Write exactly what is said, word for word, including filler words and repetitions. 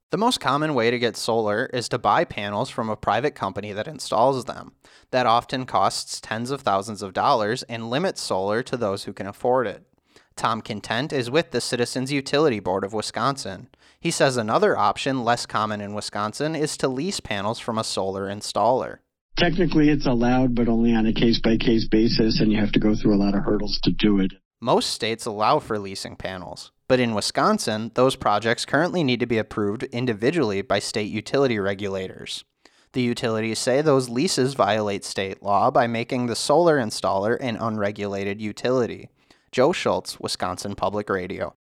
The most common way to get solar is to buy panels from a private company that installs them. That often costs tens of thousands of dollars and limits solar to those who can afford it. Tom Content is with the Citizens Utility Board of Wisconsin. He says another option, less common in Wisconsin, is to lease panels from a solar installer. Technically, it's allowed, but only on a case-by-case basis, and you have to go through a lot of hurdles to do it. Most states allow for leasing panels, but in Wisconsin, those projects currently need to be approved individually by state utility regulators. The utilities say those leases violate state law by making the solar installer an unregulated utility. Joe Schultz, Wisconsin Public Radio.